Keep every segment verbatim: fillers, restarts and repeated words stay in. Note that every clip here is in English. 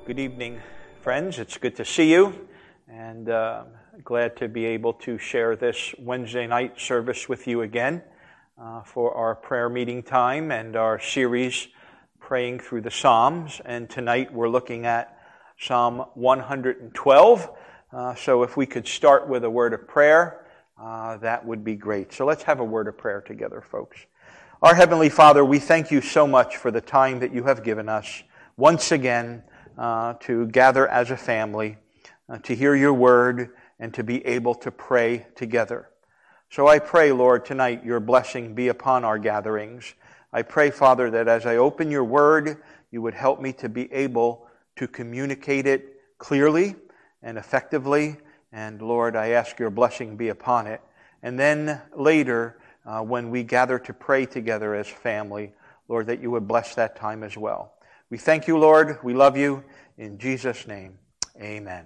Good evening, friends. It's good to see you, and uh, glad to be able to share this Wednesday night service with you again uh, for our prayer meeting time and our series praying through the Psalms. And tonight we're looking at Psalm one hundred twelve. Uh, so if we could start with a word of prayer, uh, that would be great. So let's have a word of prayer together, folks. Our Heavenly Father, we thank you so much for the time that you have given us once again uh, to gather as a family, uh, to hear your word, and to be able to pray together. So I pray, Lord, tonight your blessing be upon our gatherings. I pray, Father, that as I open your word, you would help me to be able to communicate it clearly and effectively. And Lord, I ask your blessing be upon it. And then later, uh, when we gather to pray together as family, Lord, that you would bless that time as well. We thank you, Lord. We love you. In Jesus' name, amen.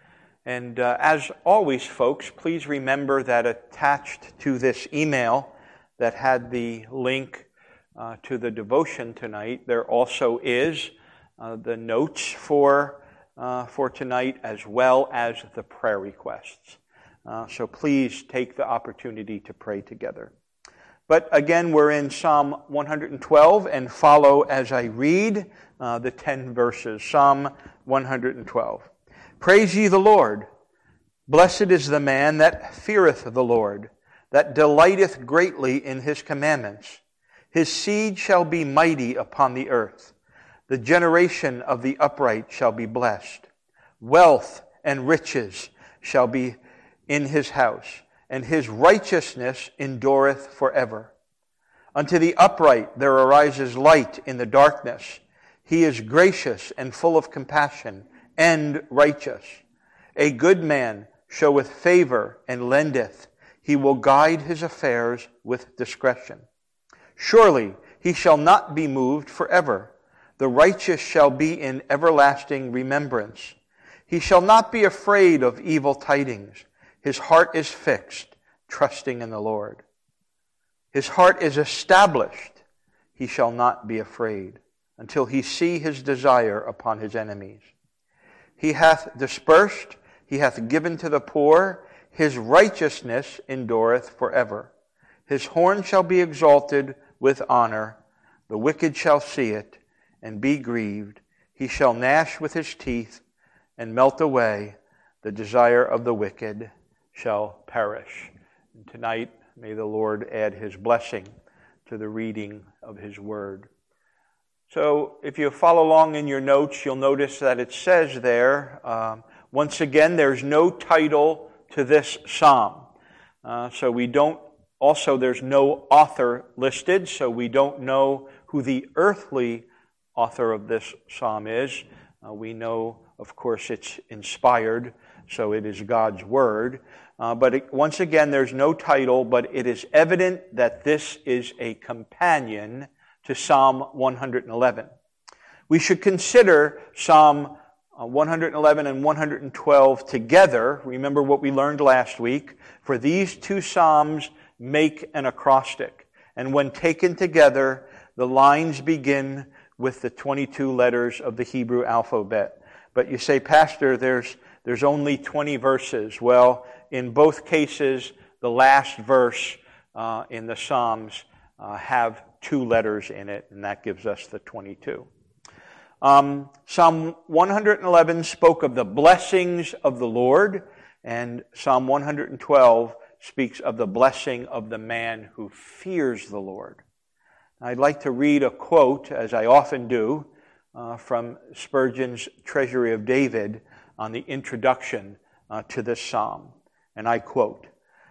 And uh, as always, folks, please remember that attached to this email that had the link uh, to the devotion tonight, there also is uh, the notes for uh, for tonight, as well as the prayer requests. Uh, so please take the opportunity to pray together. But again, we're in Psalm one hundred twelve, and follow as I read uh, the ten verses. Psalm one hundred twelve. Praise ye the Lord. Blessed is the man that feareth the Lord, that delighteth greatly in his commandments. His seed shall be mighty upon the earth. The generation of the upright shall be blessed. Wealth and riches shall be in his house, and his righteousness endureth forever. Unto the upright there arises light in the darkness. He is gracious and full of compassion and righteous. A good man showeth favor and lendeth. He will guide his affairs with discretion. Surely he shall not be moved forever. The righteous shall be in everlasting remembrance. He shall not be afraid of evil tidings. His heart is fixed, trusting in the Lord. His heart is established. He shall not be afraid until he see his desire upon his enemies. He hath dispersed, he hath given to the poor. His righteousness endureth forever. His horn shall be exalted with honor. The wicked shall see it and be grieved. He shall gnash with his teeth and melt away. The desire of the wicked shall perish. And tonight, may the Lord add his blessing to the reading of his word. So, if you follow along in your notes, you'll notice that it says there, um, once again, there's no title to this psalm. Uh, so we don't, also there's no author listed, so we don't know who the earthly author of this psalm is. Uh, we know, of course, it's inspired, so it is God's word. Uh, but it, once again, there's no title, but it is evident that this is a companion to Psalm one hundred eleven. We should consider Psalm one hundred eleven and one hundred twelve together. Remember what we learned last week. For these two psalms make an acrostic. And when taken together, the lines begin with the twenty-two letters of the Hebrew alphabet. But you say, Pastor, there's there's only twenty verses. Well, in both cases, the last verse uh, in the Psalms uh, have two letters in it, and that gives us the twenty-two. Um, Psalm one hundred eleven spoke of the blessings of the Lord, and Psalm one hundred twelve speaks of the blessing of the man who fears the Lord. I'd like to read a quote, as I often do, uh, from Spurgeon's Treasury of David on the introduction uh, to this psalm. And I quote,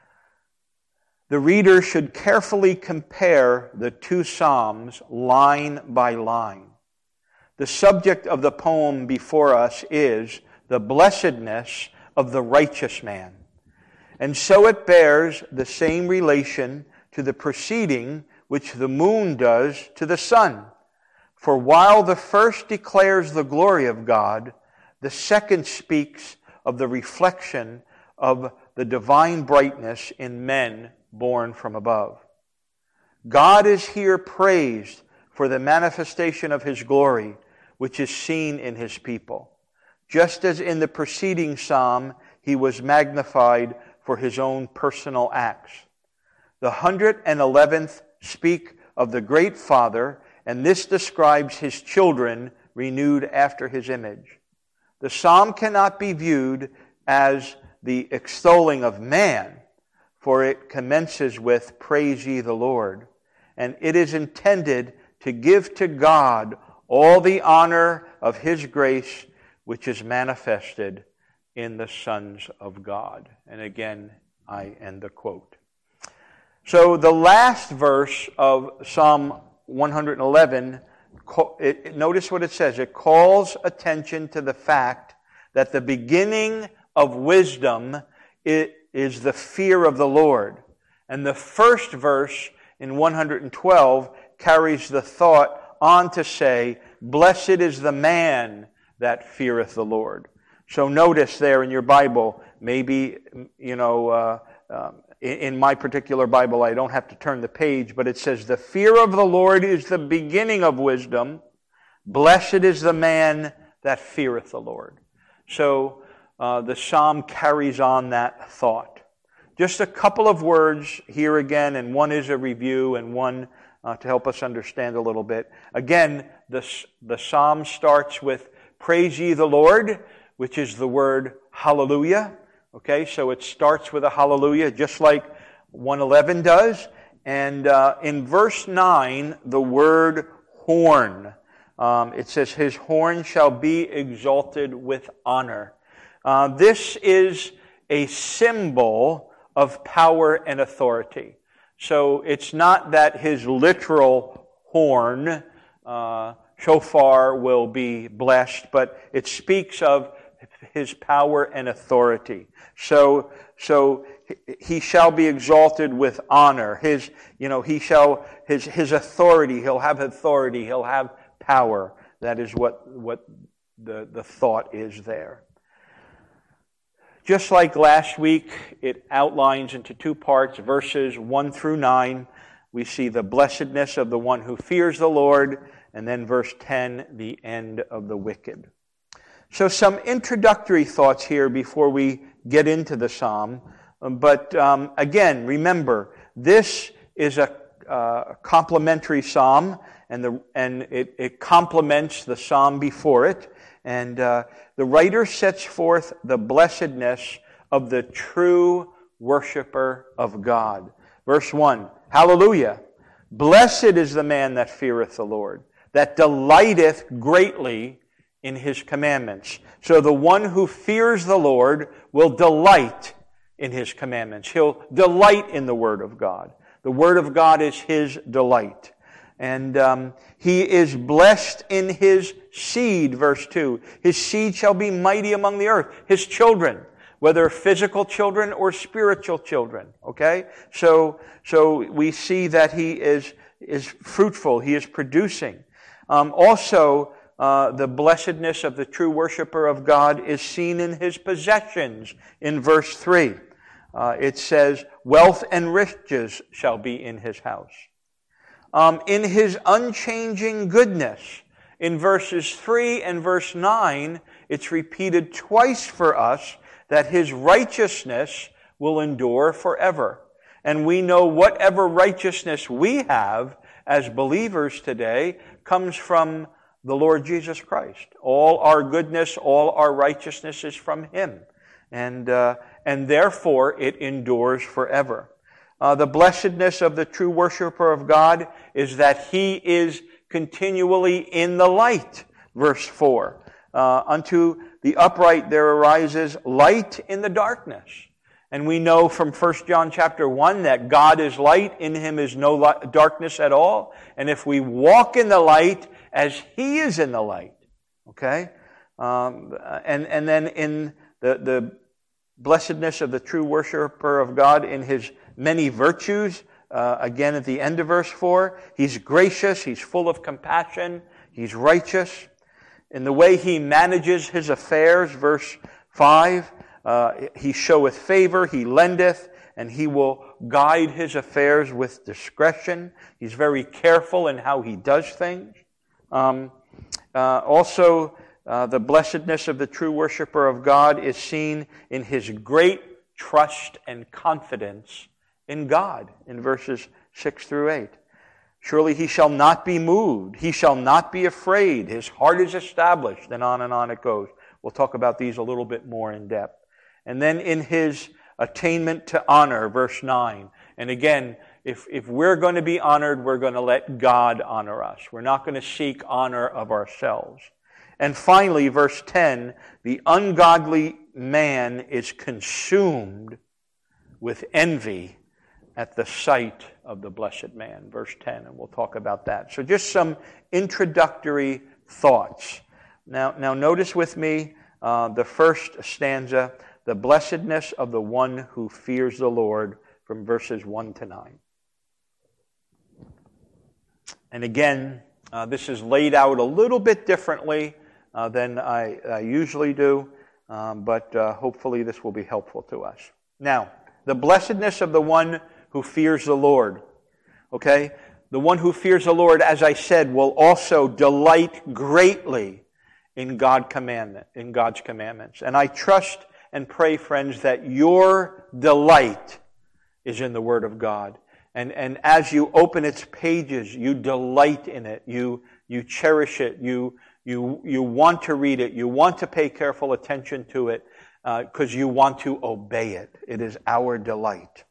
"The reader should carefully compare the two psalms line by line. The subject of the poem before us is the blessedness of the righteous man. And so it bears the same relation to the preceding which the moon does to the sun. For while the first declares the glory of God, the second speaks of the reflection of the divine brightness in men born from above. God is here praised for the manifestation of his glory, which is seen in his people. Just as in the preceding psalm, he was magnified for his own personal acts. The one hundred eleventh speak of the great Father, and this describes his children renewed after his image. The psalm cannot be viewed as the extolling of man, for it commences with, "Praise ye the Lord." And it is intended to give to God all the honor of his grace, which is manifested in the sons of God. And again, I end the quote. So the last verse of Psalm one hundred eleven, it, notice what it says. It calls attention to the fact that the beginning of wisdom is the fear of the Lord. And the first verse in one hundred twelve carries the thought on to say, "Blessed is the man that feareth the Lord." So notice there in your Bible, maybe, you know, uh, um, in my particular Bible, I don't have to turn the page, but it says, "The fear of the Lord is the beginning of wisdom. Blessed is the man that feareth the Lord." So uh, the psalm carries on that thought. Just a couple of words here again, and one is a review and one uh, to help us understand a little bit. Again, the, the psalm starts with, "Praise ye the Lord," which is the word hallelujah. Okay, so it starts with a hallelujah, just like one eleven does. And uh, in verse nine, the word horn. Um, it says, "His horn shall be exalted with honor." Uh, this is a symbol of power and authority. So it's not that his literal horn, uh, shofar, will be blessed, but it speaks of his power and authority. So, so he shall be exalted with honor. His, you know, he shall, his, his authority, he'll have authority, he'll have power. That is what, what the, the thought is there. Just like last week, it outlines into two parts, verses one through nine. We see the blessedness of the one who fears the Lord, and then verse ten, the end of the wicked. So some introductory thoughts here before we get into the psalm. But um, again, remember, this is a uh, complementary psalm, and the and it, it complements the psalm before it. And uh, the writer sets forth the blessedness of the true worshiper of God. Verse one, "Hallelujah! Blessed is the man that feareth the Lord, that delighteth greatly in his commandments." So the one who fears the Lord will delight in his commandments. He'll delight in the Word of God. The Word of God is his delight. And um, he is blessed in his seed, verse two. "His seed shall be mighty among the earth." His children, whether physical children or spiritual children. Okay? So, so we see that he is, is fruitful. He is producing. Um, also, Uh, the blessedness of the true worshiper of God is seen in his possessions. In verse three, uh, it says, "Wealth and riches shall be in his house." Um, in his unchanging goodness, in verses three and verse nine, it's repeated twice for us that his righteousness will endure forever. And we know whatever righteousness we have as believers today comes from the Lord Jesus Christ. All our goodness, all our righteousness is from him. And uh, and therefore it endures forever. Uh, the blessedness of the true worshiper of God is that he is continually in the light. Verse four. Uh, "Unto the upright there arises light in the darkness." And we know from First John chapter one that God is light, in him is no light, darkness at all. And if we walk in the light as he is in the light, okay? Um, and, and then in the, the blessedness of the true worshiper of God in his many virtues, uh, again at the end of verse four, he's gracious, he's full of compassion, he's righteous. In the way he manages his affairs, verse five, Uh, he showeth favor, he lendeth, and he will guide his affairs with discretion. He's very careful in how he does things. Um, uh, also, uh, the blessedness of the true worshiper of God is seen in his great trust and confidence in God in verses six through eight. Surely he shall not be moved. He shall not be afraid. His heart is established. And on and on it goes. We'll talk about these a little bit more in depth. And then in his attainment to honor, verse nine. And again, if, if we're going to be honored, we're going to let God honor us. We're not going to seek honor of ourselves. And finally, verse ten, the ungodly man is consumed with envy at the sight of the blessed man. Verse ten, and we'll talk about that. So just some introductory thoughts. Now, now notice with me uh, the first stanza, the blessedness of the one who fears the Lord, from verses one to nine. And again, uh, this is laid out a little bit differently uh, than I, I usually do, um, but uh, hopefully this will be helpful to us. Now, the blessedness of the one who fears the Lord. Okay? The one who fears the Lord, as I said, will also delight greatly in God commandment, in God's commandments. And I trust and pray, friends, that your delight is in the Word of God. And, and as you open its pages, you delight in it. You, you cherish it. You, you, you want to read it. You want to pay careful attention to it because uh, you want to obey it. It is our delight.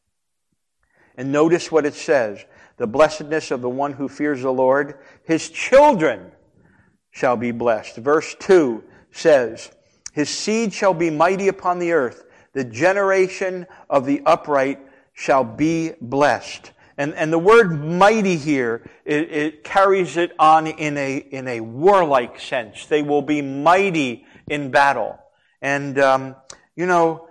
And notice what it says. The blessedness of the one who fears the Lord, his children shall be blessed. Verse two says, his seed shall be mighty upon the earth. The generation of the upright shall be blessed. And, and the word mighty here, it, it carries it on in a, in a warlike sense. They will be mighty in battle. And, um, you know,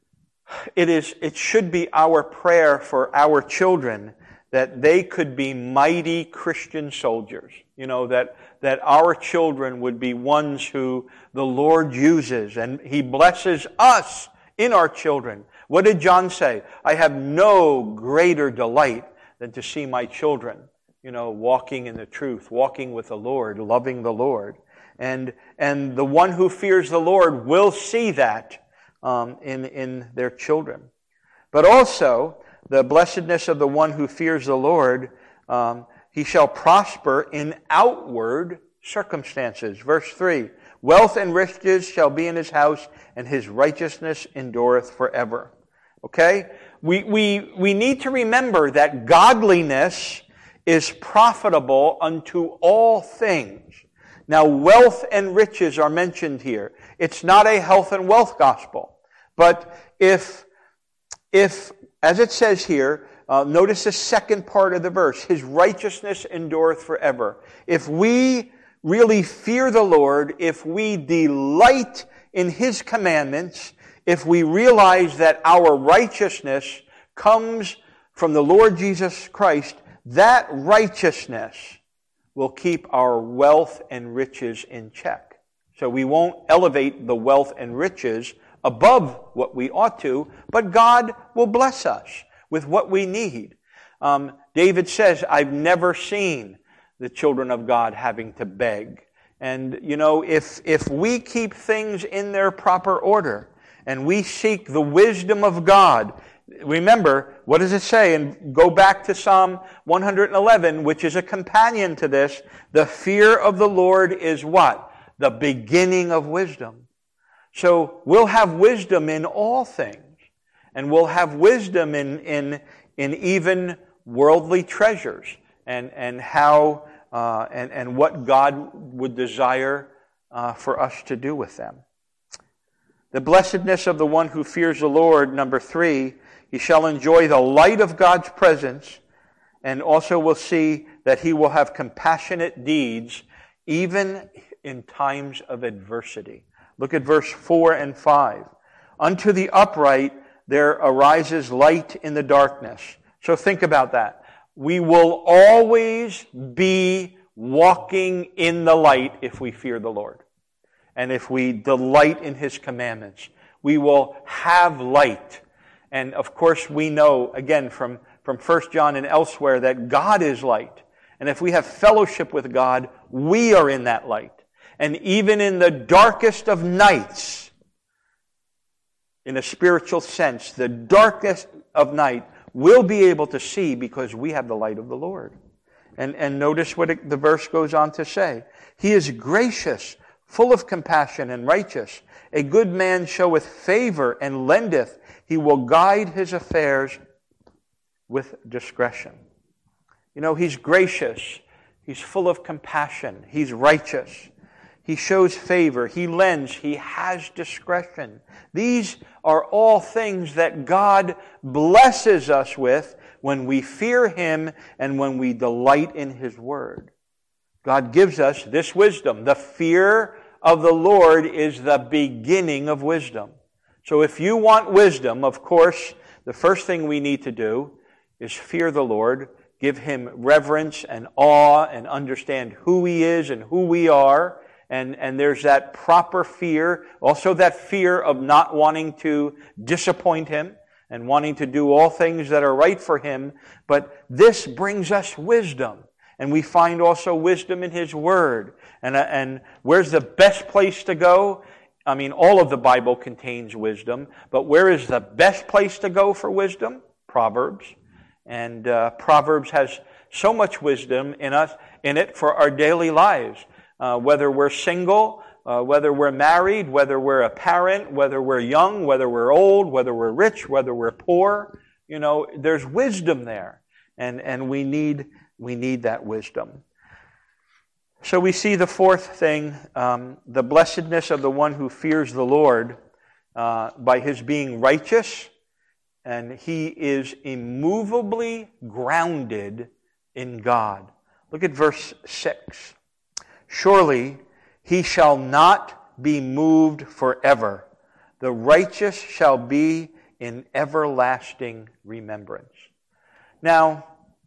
it is, it should be our prayer for our children that they could be mighty Christian soldiers. You know, that, that our children would be ones who the Lord uses, and He blesses us in our children. What did John say? I have no greater delight than to see my children, you know, walking in the truth, walking with the Lord, loving the Lord. And, and the one who fears the Lord will see that um, in, in their children. But also, the blessedness of the one who fears the Lord, um, he shall prosper in outward circumstances. Verse three, wealth and riches shall be in his house, and his righteousness endureth forever. Okay? We, we, we need to remember that godliness is profitable unto all things. Now, wealth and riches are mentioned here. It's not a health and wealth gospel. But if, if as it says here, uh, notice the second part of the verse, his righteousness endureth forever. If we really fear the Lord, if we delight in his commandments, if we realize that our righteousness comes from the Lord Jesus Christ, that righteousness will keep our wealth and riches in check. So we won't elevate the wealth and riches above what we ought to, but God will bless us with what we need. Um, David says, I've never seen the children of God having to beg. And, you know, if, if we keep things in their proper order and we seek the wisdom of God, remember, what does it say? And go back to Psalm one eleven, which is a companion to this. The fear of the Lord is what? The beginning of wisdom. So we'll have wisdom in all things. And we'll have wisdom in, in, in even worldly treasures and, and how uh, and, and what God would desire uh, for us to do with them. The blessedness of the one who fears the Lord, number three, he shall enjoy the light of God's presence, and also will see that he will have compassionate deeds even in times of adversity. Look at verse four and five. Unto the upright there arises light in the darkness. So think about that. We will always be walking in the light if we fear the Lord. And if we delight in his commandments, we will have light. And of course we know, again, from, from First John and elsewhere, that God is light. And if we have fellowship with God, we are in that light. And even in the darkest of nights, in a spiritual sense, the darkest of night, we'll be able to see because we have the light of the Lord. And, and notice what it, the verse goes on to say. He is gracious, full of compassion and righteous. A good man showeth favor and lendeth. He will guide his affairs with discretion. You know, he's gracious. He's full of compassion. He's righteous. He shows favor. He lends. He has discretion. These are all things that God blesses us with when we fear Him and when we delight in His Word. God gives us this wisdom. The fear of the Lord is the beginning of wisdom. So if you want wisdom, of course, the first thing we need to do is fear the Lord, give Him reverence and awe, and understand who He is and who we are. And, and there's that proper fear, also that fear of not wanting to disappoint Him and wanting to do all things that are right for Him. But this brings us wisdom. And we find also wisdom in His Word. And, and where's the best place to go? I mean, all of the Bible contains wisdom. But where is the best place to go for wisdom? Proverbs. And uh, Proverbs has so much wisdom in us, in it for our daily lives. Uh, whether we're single, uh, whether we're married, whether we're a parent, whether we're young, whether we're old, whether we're rich, whether we're poor, you know, there's wisdom there, and and we need we need that wisdom. So we see the fourth thing, um, the blessedness of the one who fears the Lord uh, by his being righteous, and he is immovably grounded in God. Look at verse six. Surely he shall not be moved forever. The righteous shall be in everlasting remembrance. Now,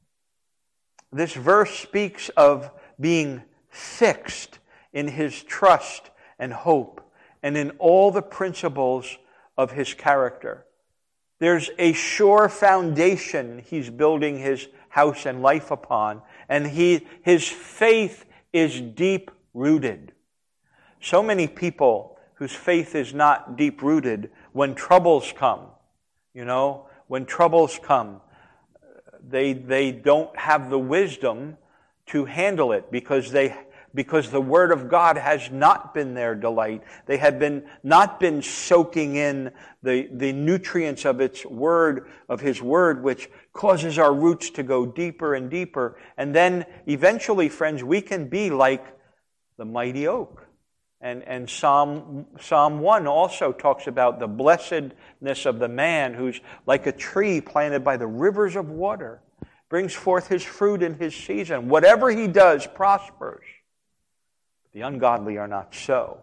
this verse speaks of being fixed in his trust and hope and in all the principles of his character. There's a sure foundation he's building his house and life upon, and he his faith is deep-rooted. So many people whose faith is not deep-rooted, when troubles come, you know, when troubles come, they they don't have the wisdom to handle it because they because the Word of God has not been their delight. They have been not been soaking in the, the nutrients of its Word, of His Word, which causes our roots to go deeper and deeper. And then eventually, friends, we can be like the mighty oak. And, and Psalm, Psalm one also talks about the blessedness of the man who's like a tree planted by the rivers of water, brings forth his fruit in his season. Whatever he does prospers. The ungodly are not so.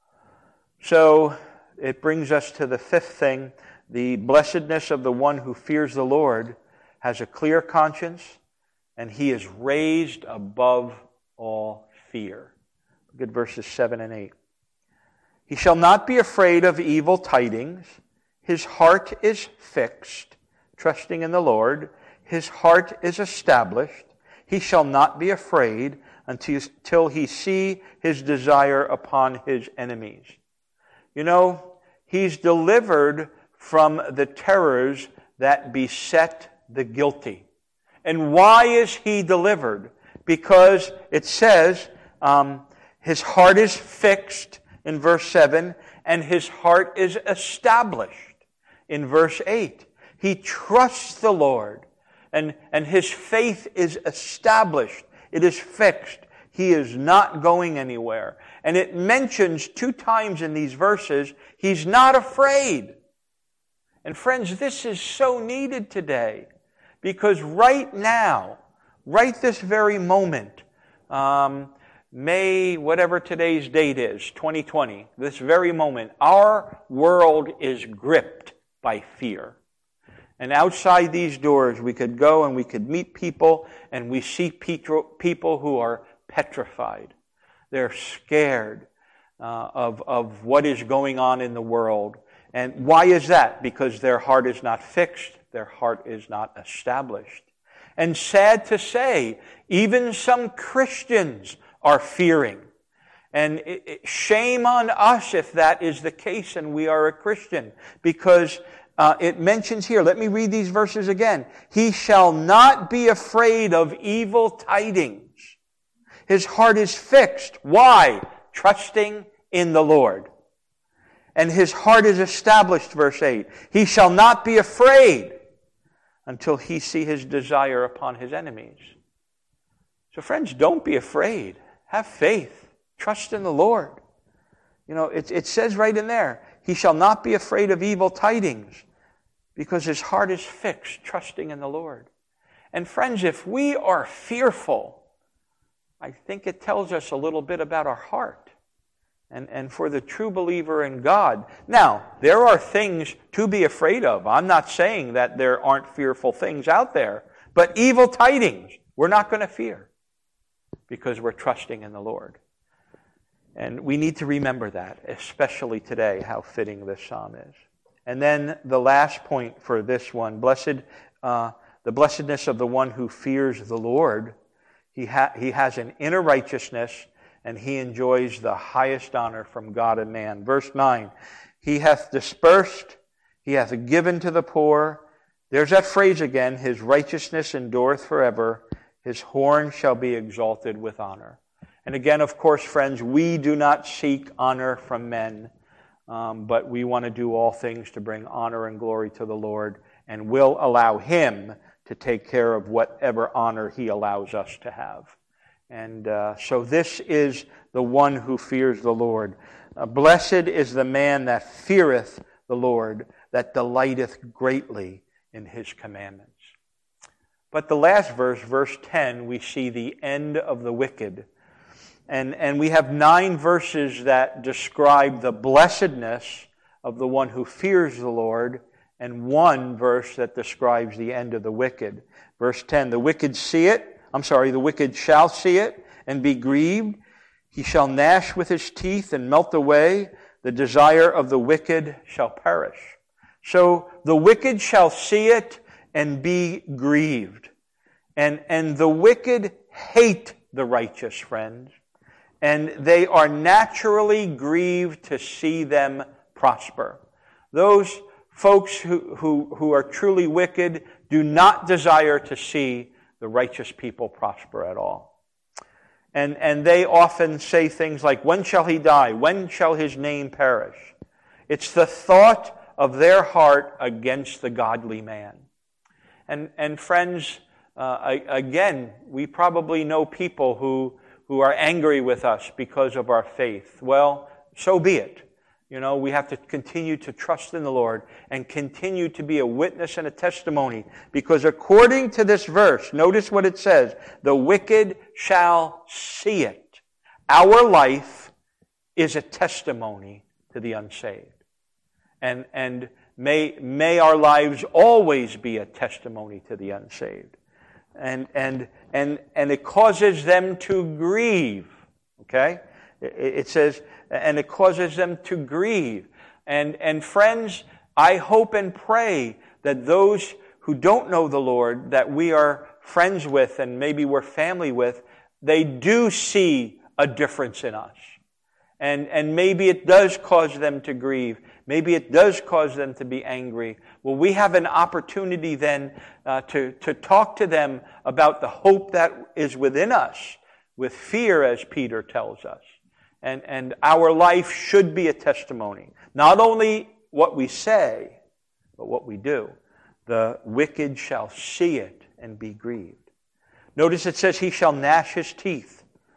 So it brings us to the fifth thing. The blessedness of the one who fears the Lord has a clear conscience, and he is raised above all fear. Look at verses seven and eight. He shall not be afraid of evil tidings. His heart is fixed, trusting in the Lord. His heart is established. He shall not be afraid until he see his desire upon his enemies. You know, he's delivered from the terrors that beset the guilty. And why is he delivered? Because it says um, his heart is fixed in verse seven, and his heart is established in verse eight. He trusts the Lord, and, and his faith is established. It is fixed. He is not going anywhere. And it mentions two times in these verses, he's not afraid. And friends, this is so needed today. Because right now, right this very moment, um, May, whatever today's date is, twenty twenty, this very moment, our world is gripped by fear. And outside these doors, we could go and we could meet people, and we see people who are petrified. They're scared uh, of, of what is going on in the world. And why is that? Because their heart is not fixed. Their heart is not established. And sad to say, even some Christians are fearing. And it, it, shame on us if that is the case and we are a Christian. Because uh, it mentions here, let me read these verses again. He shall not be afraid of evil tidings. His heart is fixed. Why? Trusting in the Lord. And his heart is established, verse eight. He shall not be afraid until he see his desire upon his enemies. So friends, don't be afraid. Have faith. Trust in the Lord. You know, it, it says right in there, he shall not be afraid of evil tidings because his heart is fixed, trusting in the Lord. And friends, if we are fearful, I think it tells us a little bit about our heart. And, and for the true believer in God. Now, there are things to be afraid of. I'm not saying that there aren't fearful things out there. But evil tidings, we're not going to fear because we're trusting in the Lord. And we need to remember that, especially today, how fitting this psalm is. And then the last point for this one, blessed, uh, the blessedness of the one who fears the Lord. He, ha- he has an inner righteousness, and he enjoys the highest honor from God and man. Verse nine, he hath dispersed, he hath given to the poor. There's that phrase again, his righteousness endureth forever. His horn shall be exalted with honor. And again, of course, friends, we do not seek honor from men, um, but we want to do all things to bring honor and glory to the Lord, and will allow him to take care of whatever honor he allows us to have. And uh, so this is the one who fears the Lord. Uh, Blessed is the man that feareth the Lord, that delighteth greatly in his commandments. But the last verse, verse ten, we see the end of the wicked. And, and we have nine verses that describe the blessedness of the one who fears the Lord, and one verse that describes the end of the wicked. Verse ten, the wicked see it, I'm sorry, the wicked shall see it and be grieved. He shall gnash with his teeth and melt away. The desire of the wicked shall perish. So the wicked shall see it and be grieved. And, and the wicked hate the righteous, friends. And they are naturally grieved to see them prosper. Those folks who, who, who are truly wicked do not desire to see the righteous people prosper at all. And, and they often say things like, when shall he die? When shall his name perish? It's the thought of their heart against the godly man. And, and friends, uh, again, we probably know people who who are angry with us because of our faith. Well, so be it. You know, we have to continue to trust in the Lord and continue to be a witness and a testimony. Because according to this verse, notice what it says, the wicked shall see it. Our life is a testimony to the unsaved. And, and may, may our lives always be a testimony to the unsaved. And, and, and, and it causes them to grieve. Okay? It, it says, and it causes them to grieve. And, and friends, I hope and pray that those who don't know the Lord, that we are friends with and maybe we're family with, they do see a difference in us. And, and maybe it does cause them to grieve. Maybe it does cause them to be angry. Well, we have an opportunity then uh, to, to talk to them about the hope that is within us, with fear, as Peter tells us. And, and our life should be a testimony. Not only what we say, but what we do. The wicked shall see it and be grieved. Notice it says he shall gnash his teeth.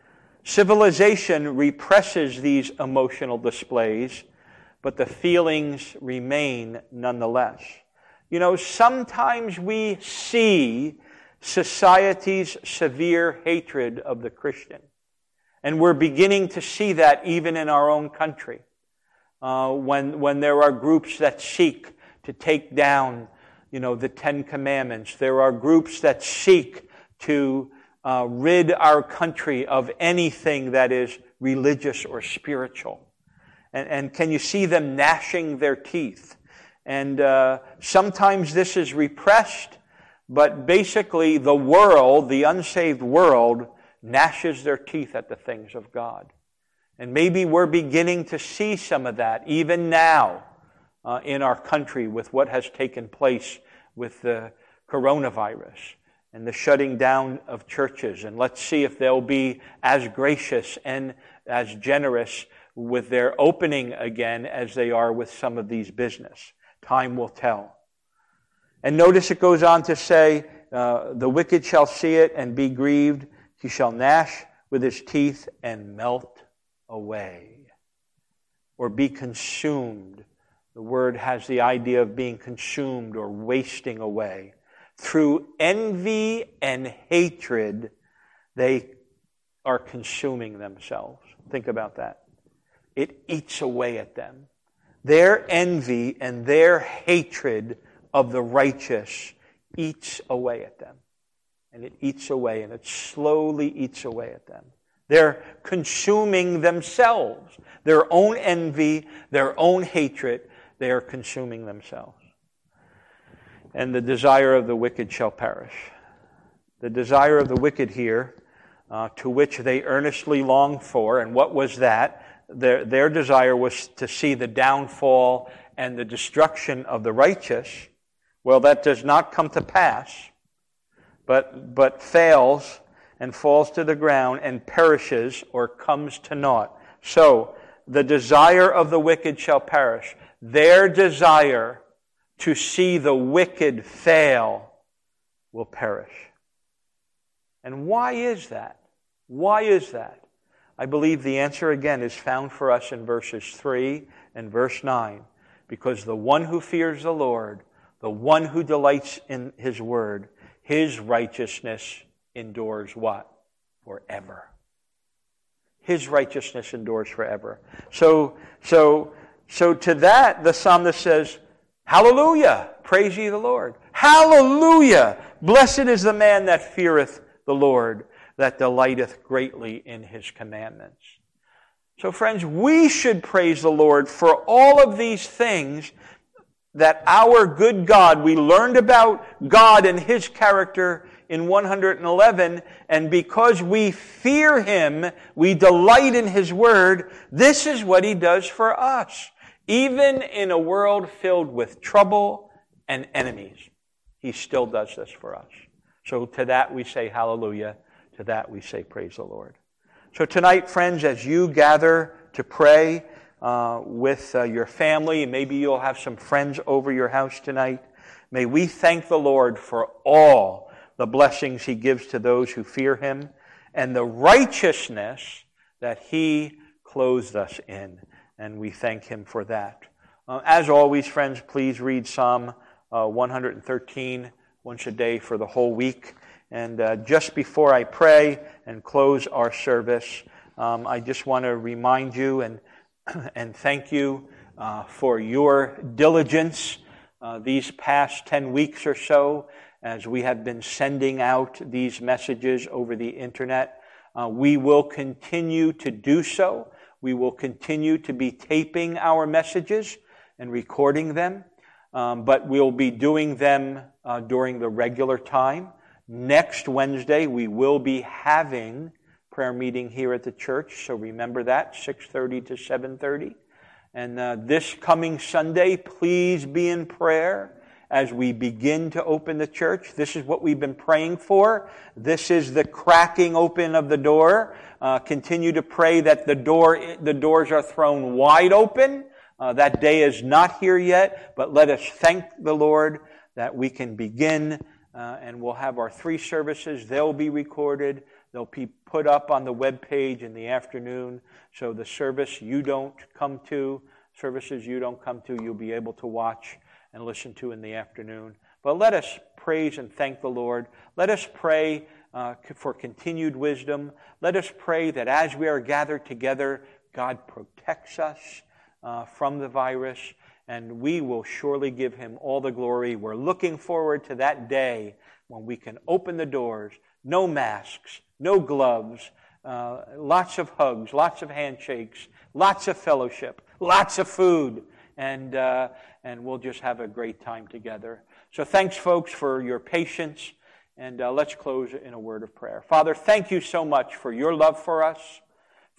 Civilization represses these emotional displays, but the feelings remain nonetheless. You know, sometimes we see society's severe hatred of the Christian. And we're beginning to see that even in our own country. Uh, when, when there are groups that seek to take down, you know, the Ten Commandments. There are groups that seek to Uh, rid our country of anything that is religious or spiritual. And, and can you see them gnashing their teeth? And uh, sometimes this is repressed, but basically the world, the unsaved world, gnashes their teeth at the things of God. And maybe we're beginning to see some of that even now uh, in our country with what has taken place with the coronavirus and the shutting down of churches. And let's see if they'll be as gracious and as generous with their opening again as they are with some of these business. Time will tell. And notice it goes on to say, uh, the wicked shall see it and be grieved. He shall gnash with his teeth and melt away, or be consumed. The word has the idea of being consumed or wasting away. Through envy and hatred, they are consuming themselves. Think about that. It eats away at them. Their envy and their hatred of the righteous eats away at them. And it eats away, and it slowly eats away at them. They're consuming themselves. Their own envy, their own hatred, they are consuming themselves. And the desire of the wicked shall perish. The desire of the wicked here, uh, to which they earnestly long for, and what was that? Their, their desire was to see the downfall and the destruction of the righteous. Well, that does not come to pass, but, but fails and falls to the ground and perishes or comes to naught. So, the desire of the wicked shall perish. Their desire to see the wicked fail will perish. And why is that? Why is that? I believe the answer again is found for us in verses three and verse nine. Because the one who fears the Lord, the one who delights in His word, his righteousness endures what? Forever. His righteousness endures forever. So, so, so to that, the psalmist says, hallelujah, praise ye the Lord. Hallelujah, blessed is the man that feareth the Lord, that delighteth greatly in His commandments. So friends, we should praise the Lord for all of these things that our good God, we learned about God and His character in one eleven, and because we fear Him, we delight in His word, this is what He does for us. Even in a world filled with trouble and enemies, He still does this for us. So to that we say hallelujah, to that we say praise the Lord. So tonight, friends, as you gather to pray uh, with uh, your family, and maybe you'll have some friends over your house tonight, may we thank the Lord for all the blessings He gives to those who fear Him and the righteousness that He clothes us in. And we thank Him for that. Uh, as always, friends, please read Psalm uh, one thirteen once a day for the whole week. And uh, just before I pray and close our service, um, I just want to remind you and and thank you uh, for your diligence uh, these past ten weeks or so as we have been sending out these messages over the internet. Uh, we will continue to do so. We will continue to be taping our messages and recording them, um, but we'll be doing them uh, during the regular time. Next Wednesday, we will be having prayer meeting here at the church, so remember that, six thirty to seven thirty. And uh, this coming Sunday, please be in prayer as we begin to open the church. This is what we've been praying for. This is the cracking open of the door. Uh, continue to pray that the door, the doors are thrown wide open. Uh, that day is not here yet, but let us thank the Lord that we can begin, uh, and we'll have our three services. They'll be recorded. They'll be put up on the web page in the afternoon. So the service you don't come to, services you don't come to, you'll be able to watch and listen to in the afternoon. But let us praise and thank the Lord. Let us pray uh, for continued wisdom. Let us pray that as we are gathered together, God protects us uh, from the virus, and we will surely give Him all the glory. We're looking forward to that day when we can open the doors, no masks, no gloves, uh, lots of hugs, lots of handshakes, lots of fellowship, lots of food, and uh, and we'll just have a great time together. So thanks, folks, for your patience, and uh, let's close in a word of prayer. Father, thank you so much for your love for us.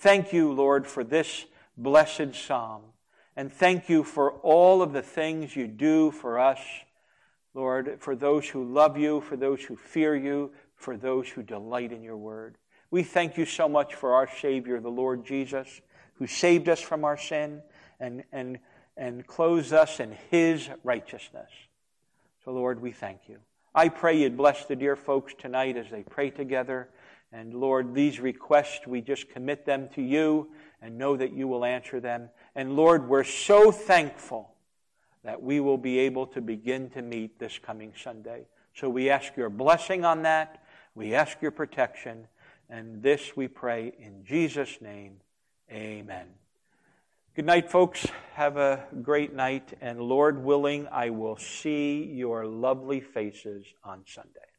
Thank you, Lord, for this blessed psalm. And thank you for all of the things you do for us, Lord, for those who love you, for those who fear you, for those who delight in your word. We thank you so much for our Savior, the Lord Jesus, who saved us from our sin and, and, and clothes us in his righteousness. So, Lord, we thank you. I pray you'd bless the dear folks tonight as they pray together. And, Lord, these requests, we just commit them to you and know that you will answer them. And, Lord, we're so thankful that we will be able to begin to meet this coming Sunday. So we ask your blessing on that. We ask your protection. And this we pray in Jesus' name. Amen. Good night, folks. Have a great night. And Lord willing, I will see your lovely faces on Sunday.